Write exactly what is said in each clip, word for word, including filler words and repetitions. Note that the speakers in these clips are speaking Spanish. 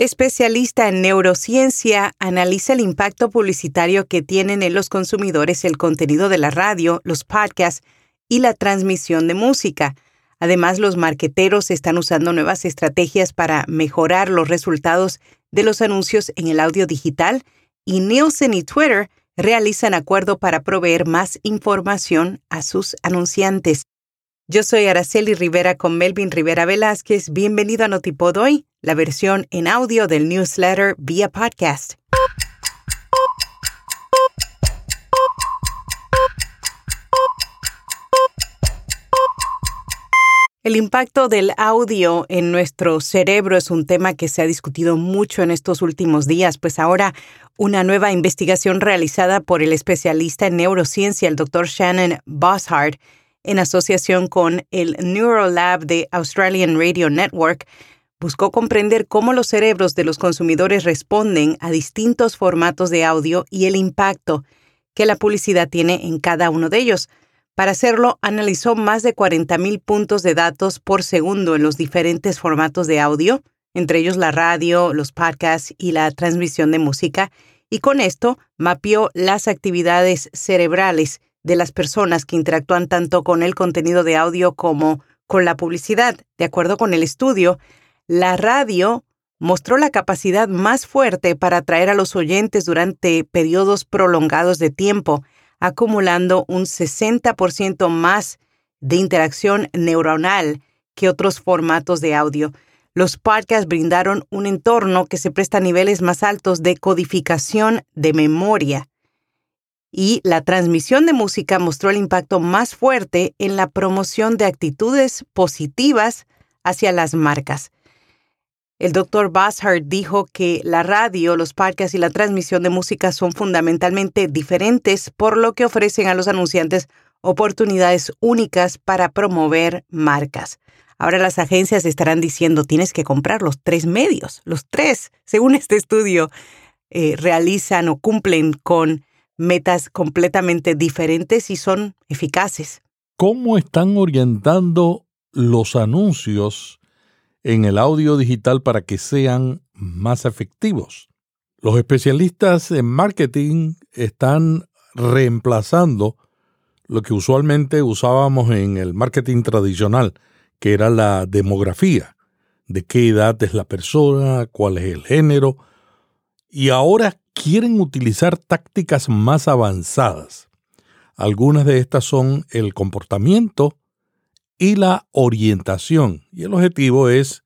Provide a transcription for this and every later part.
especialista en neurociencia, analiza el impacto publicitario que tienen en los consumidores el contenido de la radio, los podcasts y la transmisión de música. Además, los marqueteros están usando nuevas estrategias para mejorar los resultados de los anuncios en el audio digital, y Nielsen y Twitter realizan acuerdo para proveer más información a sus anunciantes. Yo soy Araceli Rivera con Melvin Rivera Velázquez. Bienvenido a Notipod Hoy, la versión en audio del newsletter vía podcast. El impacto del audio en nuestro cerebro es un tema que se ha discutido mucho en estos últimos días, pues ahora una nueva investigación realizada por el especialista en neurociencia, el doctor Shannon Bosshardt, en asociación con el Neurolab de Australian Radio Network, buscó comprender cómo los cerebros de los consumidores responden a distintos formatos de audio y el impacto que la publicidad tiene en cada uno de ellos. Para hacerlo, analizó más de cuarenta mil puntos de datos por segundo en los diferentes formatos de audio, entre ellos la radio, los podcasts y la transmisión de música, y con esto mapeó las actividades cerebrales de las personas que interactúan tanto con el contenido de audio como con la publicidad. De acuerdo con el estudio, la radio mostró la capacidad más fuerte para atraer a los oyentes durante periodos prolongados de tiempo, acumulando un sesenta por ciento más de interacción neuronal que otros formatos de audio. Los podcasts brindaron un entorno que se presta a niveles más altos de codificación de memoria. Y la transmisión de música mostró el impacto más fuerte en la promoción de actitudes positivas hacia las marcas. El doctor Bosshardt dijo que la radio, los podcasts y la transmisión de música son fundamentalmente diferentes, por lo que ofrecen a los anunciantes oportunidades únicas para promover marcas. Ahora las agencias estarán diciendo, tienes que comprar los tres medios. Los tres, según este estudio, eh, realizan o cumplen con metas completamente diferentes y son eficaces. ¿Cómo están orientando los anuncios en el audio digital para que sean más efectivos? Los especialistas en marketing están reemplazando lo que usualmente usábamos en el marketing tradicional, que era la demografía, de qué edad es la persona, cuál es el género, y ahora quieren utilizar tácticas más avanzadas. Algunas de estas son el comportamiento y la orientación. Y el objetivo es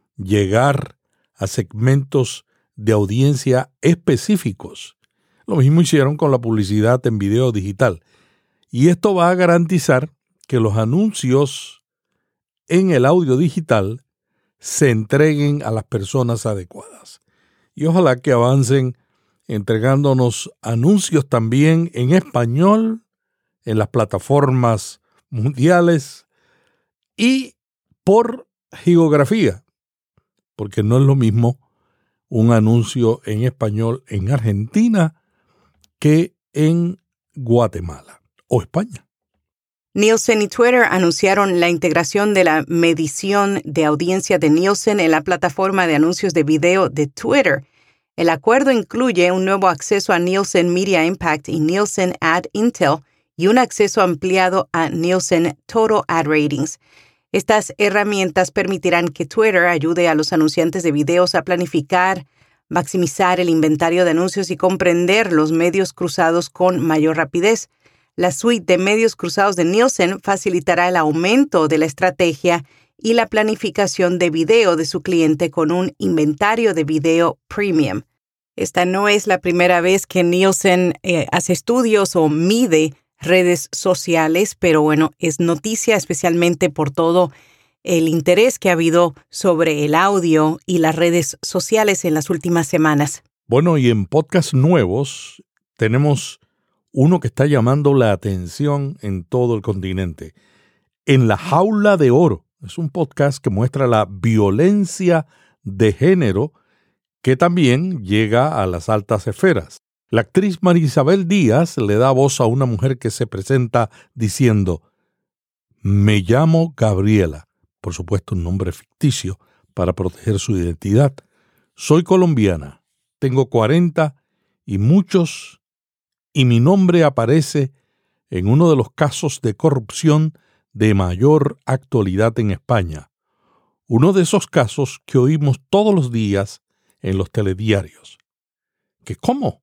llegar a segmentos de audiencia específicos. Lo mismo hicieron con la publicidad en video digital. Y esto va a garantizar que los anuncios en el audio digital se entreguen a las personas adecuadas. Y ojalá que avancen entregándonos anuncios también en español en las plataformas mundiales y por geografía, porque no es lo mismo un anuncio en español en Argentina que en Guatemala o España. Nielsen y Twitter anunciaron la integración de la medición de audiencia de Nielsen en la plataforma de anuncios de video de Twitter. El acuerdo incluye un nuevo acceso a Nielsen Media Impact y Nielsen Ad Intel y un acceso ampliado a Nielsen Total Ad Ratings. Estas herramientas permitirán que Twitter ayude a los anunciantes de videos a planificar, maximizar el inventario de anuncios y comprender los medios cruzados con mayor rapidez. La suite de medios cruzados de Nielsen facilitará el aumento de la estrategia y la planificación de video de su cliente con un inventario de video premium. Esta no es la primera vez que Nielsen eh, hace estudios o mide redes sociales, pero bueno, es noticia especialmente por todo el interés que ha habido sobre el audio y las redes sociales en las últimas semanas. Bueno, y en podcasts nuevos tenemos uno que está llamando la atención en todo el continente. En la Jaula de Oro. Es un podcast que muestra la violencia de género que también llega a las altas esferas. La actriz María Isabel Díaz le da voz a una mujer que se presenta diciendo: me llamo Gabriela, por supuesto un nombre ficticio para proteger su identidad. Soy colombiana, tengo cuarenta y muchos, y mi nombre aparece en uno de los casos de corrupción de mayor actualidad en España. Uno de esos casos que oímos todos los días en los telediarios. ¿Qué cómo?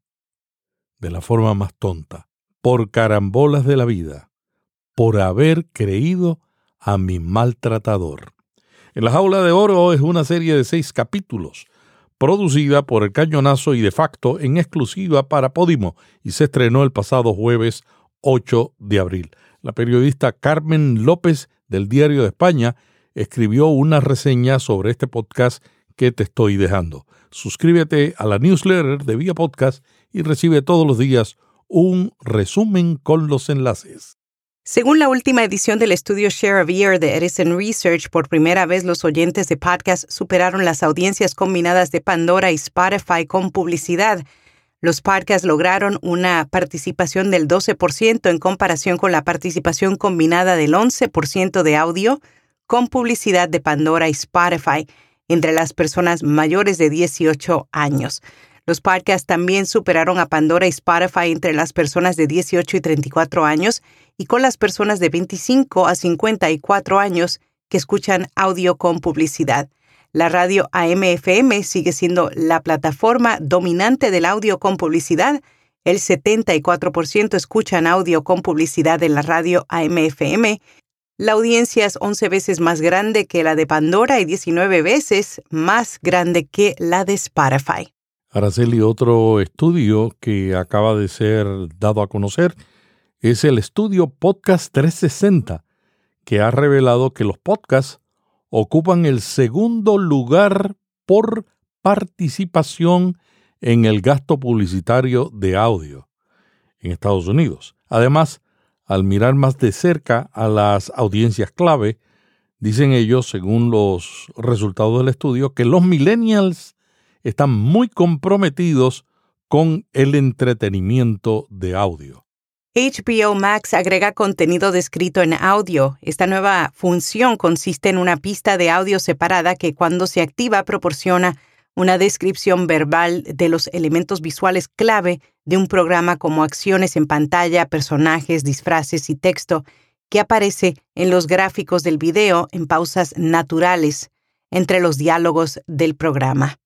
De la forma más tonta, por carambolas de la vida, por haber creído a mi maltratador. En la Jaula de Oro es una serie de seis capítulos, producida por El Cañonazo y de facto en exclusiva para Podimo, y se estrenó el pasado jueves ocho de abril. La periodista Carmen López del Diario de España escribió una reseña sobre este podcast que te estoy dejando. Suscríbete a la newsletter de Vía Podcast y recibe todos los días un resumen con los enlaces. Según la última edición del estudio Share of Ear de Edison Research, por primera vez los oyentes de podcast superaron las audiencias combinadas de Pandora y Spotify con publicidad. Los podcasts lograron una participación del doce por ciento en comparación con la participación combinada del once por ciento de audio con publicidad de Pandora y Spotify entre las personas mayores de dieciocho años. Los podcasts también superaron a Pandora y Spotify entre las personas de dieciocho y treinta y cuatro años y con las personas de veinticinco a cincuenta y cuatro años que escuchan audio con publicidad. La radio A M F M sigue siendo la plataforma dominante del audio con publicidad. El setenta y cuatro por ciento escuchan audio con publicidad en la radio A M F M. La audiencia es once veces más grande que la de Pandora y diecinueve veces más grande que la de Spotify. Araceli, otro estudio que acaba de ser dado a conocer es el estudio Podcast trescientos sesenta, que ha revelado que los podcasts ocupan el segundo lugar por participación en el gasto publicitario de audio en Estados Unidos. Además, al mirar más de cerca a las audiencias clave, dicen ellos, según los resultados del estudio, que los millennials están muy comprometidos con el entretenimiento de audio. H B O Max agrega contenido descrito en audio. Esta nueva función consiste en una pista de audio separada que cuando se activa proporciona una descripción verbal de los elementos visuales clave de un programa como acciones en pantalla, personajes, disfraces y texto que aparece en los gráficos del video en pausas naturales entre los diálogos del programa.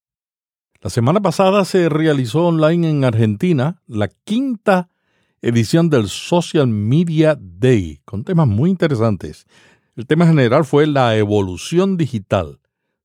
La semana pasada se realizó online en Argentina la quinta edición del Social Media Day, con temas muy interesantes. El tema general fue la evolución digital,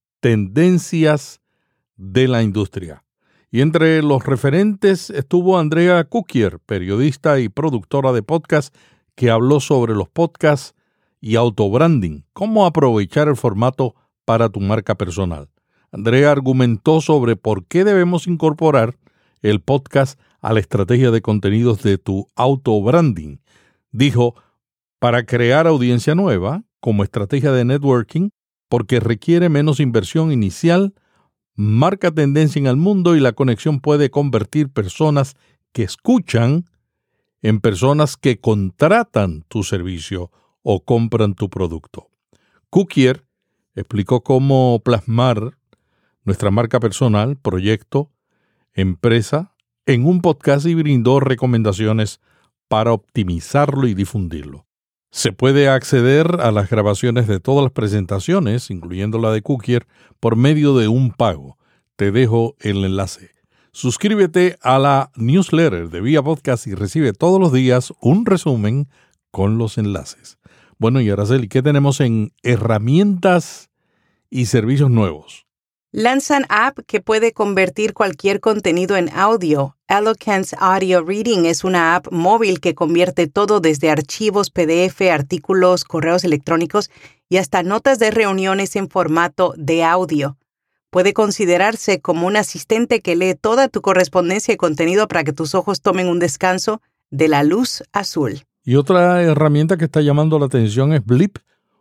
tendencias de la industria. Y entre los referentes estuvo Andrea Cukier, periodista y productora de podcast, que habló sobre los podcasts y autobranding, cómo aprovechar el formato para tu marca personal. Andrea argumentó sobre por qué debemos incorporar el podcast a la estrategia de contenidos de tu autobranding. Dijo, para crear audiencia nueva, como estrategia de networking, porque requiere menos inversión inicial, marca tendencia en el mundo y la conexión puede convertir personas que escuchan en personas que contratan tu servicio o compran tu producto. Cukier explicó cómo plasmar nuestra marca personal, proyecto, empresa, en un podcast y brindó recomendaciones para optimizarlo y difundirlo. Se puede acceder a las grabaciones de todas las presentaciones, incluyendo la de Cukier, por medio de un pago. Te dejo el enlace. Suscríbete a la newsletter de Vía Podcast y recibe todos los días un resumen con los enlaces. Bueno, y Araceli, ¿qué tenemos en herramientas y servicios nuevos? Lanzan app que puede convertir cualquier contenido en audio. Eloquence Audio Reading es una app móvil que convierte todo desde archivos P D F, artículos, correos electrónicos y hasta notas de reuniones en formato de audio. Puede considerarse como un asistente que lee toda tu correspondencia y contenido para que tus ojos tomen un descanso de la luz azul. Y otra herramienta que está llamando la atención es Blip,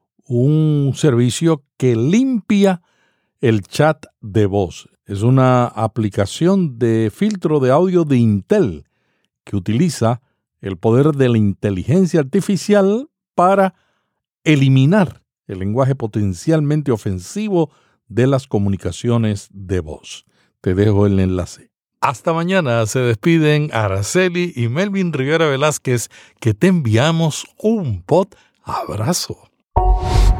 un servicio que limpia el chat de voz. Es una aplicación de filtro de audio de Intel que utiliza el poder de la inteligencia artificial para eliminar el lenguaje potencialmente ofensivo de las comunicaciones de voz. Te dejo el enlace. Hasta mañana. Se despiden Araceli y Melvin Rivera Velázquez, que te enviamos un pot abrazo.